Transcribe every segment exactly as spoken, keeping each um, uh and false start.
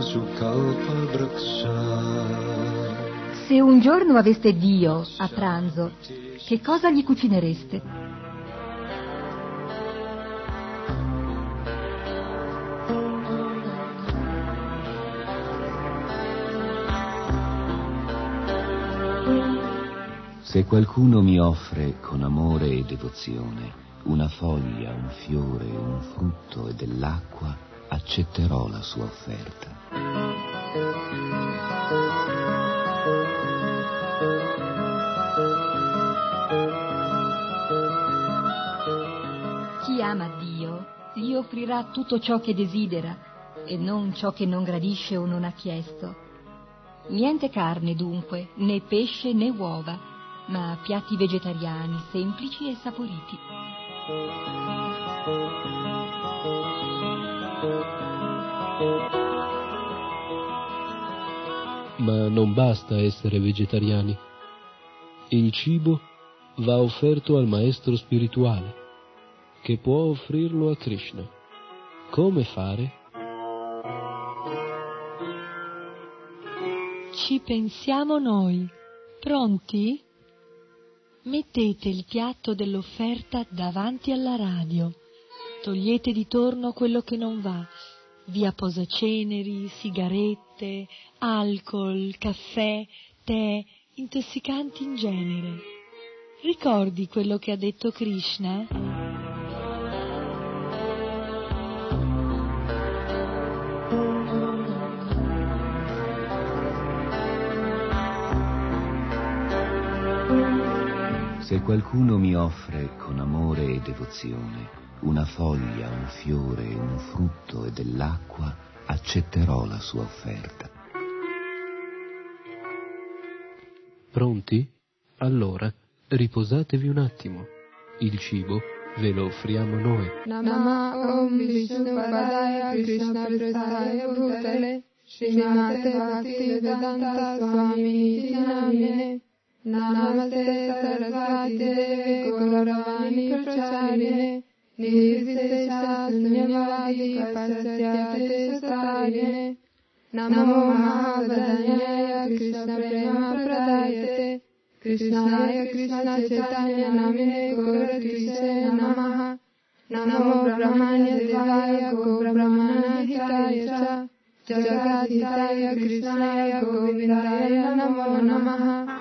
Se un giorno aveste Dio a pranzo, che cosa gli cucinereste? Se qualcuno mi offre con amore e devozione una foglia, un fiore, un frutto e dell'acqua, accetterò la sua offerta. Chi ama Dio gli offrirà tutto ciò che desidera e non ciò che non gradisce o non ha chiesto. Niente carne dunque, né pesce né uova, ma piatti vegetariani, semplici e saporiti. Ma non basta essere vegetariani. Il cibo va offerto al maestro spirituale, che può offrirlo a Krishna. Come fare? Ci pensiamo noi. Pronti? Mettete il piatto dell'offerta davanti alla radio. Togliete di torno quello che non va. Via posaceneri, sigarette, alcol, caffè, tè, intossicanti in genere. Ricordi quello che ha detto Krishna? Se qualcuno mi offre con amore e devozione una foglia, un fiore, un frutto e dell'acqua, accetterò la sua offerta. Pronti? Allora, riposatevi un attimo. Il cibo ve lo offriamo noi. Nama Om Vishnu Padaya Krishna Prasthaya Bhutale Srimate Bhakti Vedanta Swamini Namine Namaste Sarasvati Deve Gauravani Pracharine Nirvisesha Sunyavadi Pasasyate Sustarine Namo Mahavadanyaya Krishna Prema Pradayate Krishnaya Krishna Chaitanya Namine Gauratrise Namaha Namo Brahmanya Devaya Go Brahmana Hitaya Cha Jagadhitaya Krishnaya Govindaya Namo Namaha.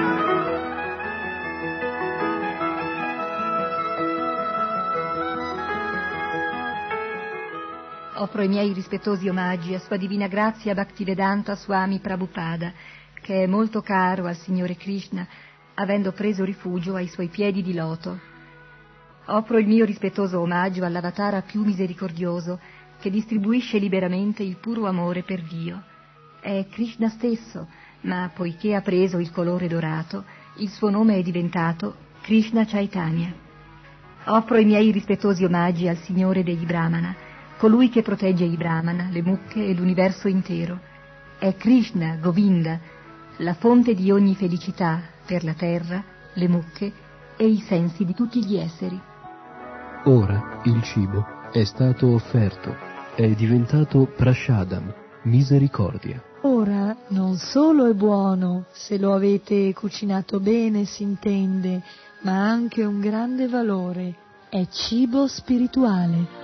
Offro i miei rispettosi omaggi a Sua Divina Grazia Bhaktivedanta Swami Prabhupada, che è molto caro al Signore Krishna, avendo preso rifugio ai Suoi piedi di loto. Offro il mio rispettoso omaggio all'Avatara più misericordioso, che distribuisce liberamente il puro amore per Dio. È Krishna stesso, ma poiché ha preso il colore dorato, il suo nome è diventato Krishna Chaitanya. Offro i miei rispettosi omaggi al Signore degli Brahmana, colui che protegge i Brahmana, le mucche e l'universo intero. È Krishna, Govinda, la fonte di ogni felicità per la terra, le mucche e i sensi di tutti gli esseri. Ora il cibo è stato offerto, è diventato prashadam, misericordia. Ora non solo è buono, se lo avete cucinato bene si intende, ma ha anche un grande valore, è cibo spirituale.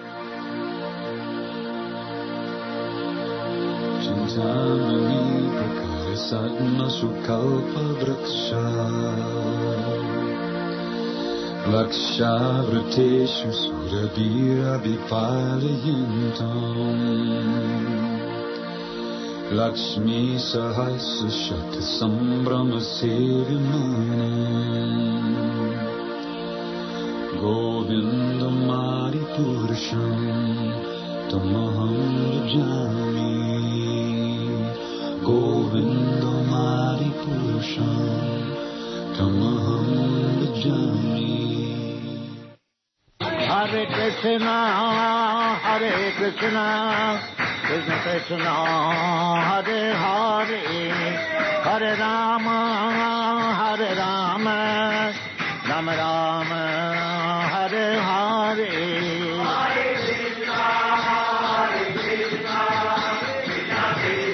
Chintamani prakare satma sukalpa vraksha Laksha vriteshu surabhira vipalayintam Lakshmi sahasra shata sambrama sevimanam Govindam Adi Purusham Tamaham Bhajami Govindam Adi Purusham Tamaham Bhajami. Hare Krishna, Hare Krishna, Krishna Krishna, Hare Hare, Hare Rama, Hare Rama, Rama Rama, Hare Hare. Hare Krishna, Hare Krishna, Krishna Krishna.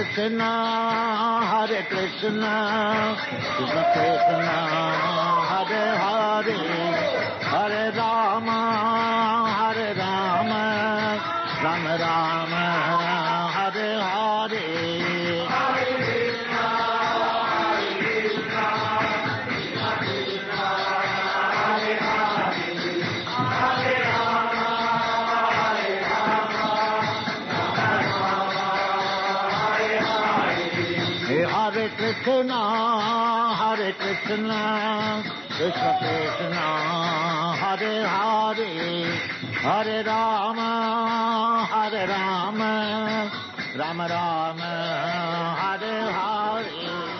Krishna, Hare Krishna, Krishna Krishna, Hare Hare, Hare Rama, Hare Rama, Rama Rama, Hare Hare. Hare Krishna, Hare Krishna, Krishna Krishna, Hare Hare, Hare Rama, Hare Rama, Rama Rama, Hare Hare.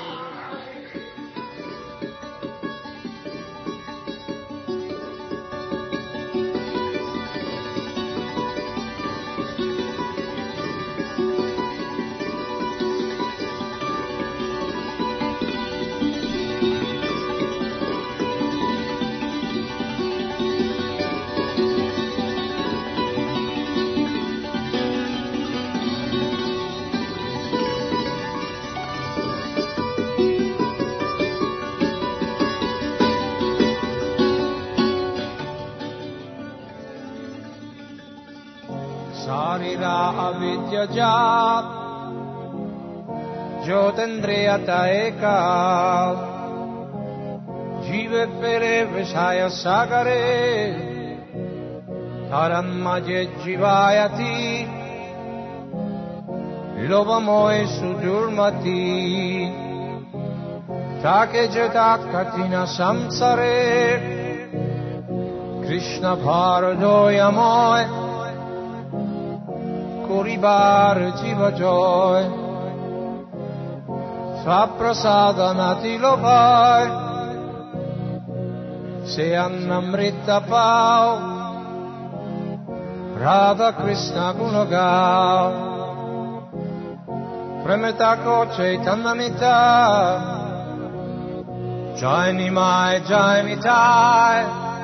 Sarira avidya jat Jyotendriyata eka Jive pere vishaya sagare Tarammaje jivayati Lovamoe sudurmati Take jetat katina samsare Krishna bharadoyamoy Koribar jiva joy Svaprasadanati lovai Se annamrita pao Radha Krishna gunagao Premetako Chaitanyamita Jai Nimai Jai Mitai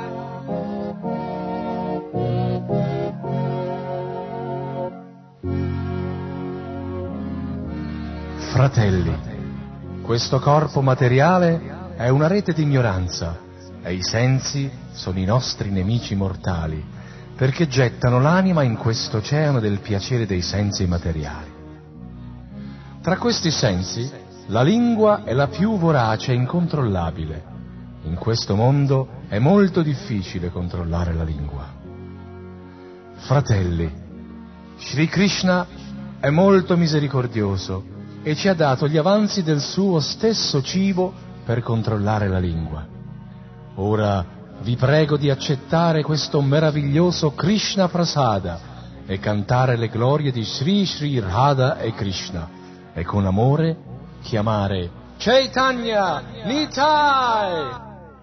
Fratelli, questo corpo materiale è una rete di ignoranza e i sensi sono i nostri nemici mortali, perché gettano l'anima in questo oceano del piacere dei sensi materiali. Tra questi sensi, la lingua è la più vorace e incontrollabile. In questo mondo è molto difficile controllare la lingua. Fratelli, Sri Krishna è molto misericordioso e ci ha dato gli avanzi del suo stesso cibo per controllare la lingua. Ora vi prego di accettare questo meraviglioso Krishna Prasada e cantare le glorie di Sri Sri Radha e Krishna e con amore chiamare Chaitanya Nitai!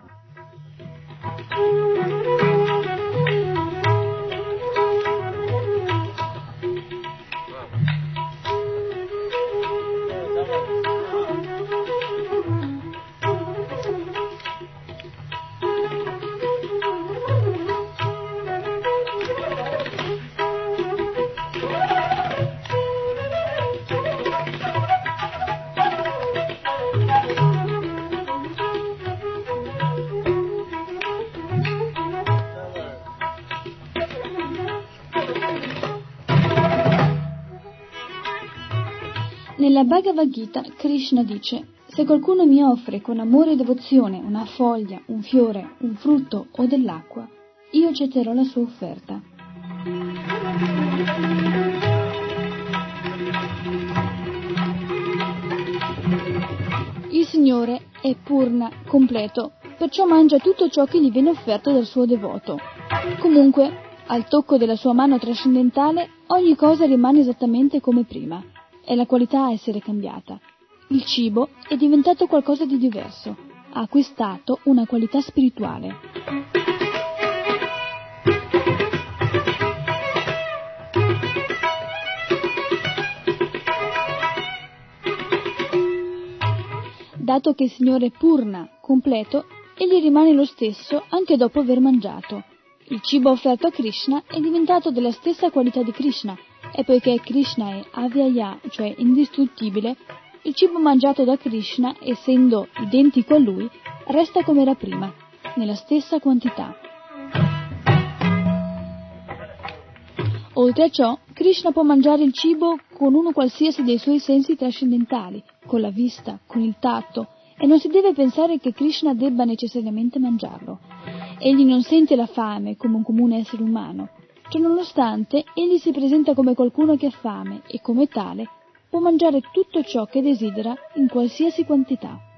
Nella Bhagavad Gita, Krishna dice: se qualcuno mi offre con amore e devozione una foglia, un fiore, un frutto o dell'acqua, io accetterò la sua offerta. Il Signore è Purna, completo, perciò mangia tutto ciò che gli viene offerto dal suo devoto. Comunque, al tocco della sua mano trascendentale, ogni cosa rimane esattamente come prima. È la qualità a essere cambiata. Il cibo è diventato qualcosa di diverso, ha acquistato una qualità spirituale. Dato che il Signore è Purna, completo, egli rimane lo stesso anche dopo aver mangiato. Il cibo offerto a Krishna è diventato della stessa qualità di Krishna E poiché Krishna è avyaya, cioè indistruttibile, il cibo mangiato da Krishna, essendo identico a lui, resta come era prima, nella stessa quantità. Oltre a ciò, Krishna può mangiare il cibo con uno qualsiasi dei suoi sensi trascendentali, con la vista, con il tatto, e non si deve pensare che Krishna debba necessariamente mangiarlo. Egli non sente la fame come un comune essere umano. Ciononostante, egli si presenta come qualcuno che ha fame e, come tale, può mangiare tutto ciò che desidera in qualsiasi quantità.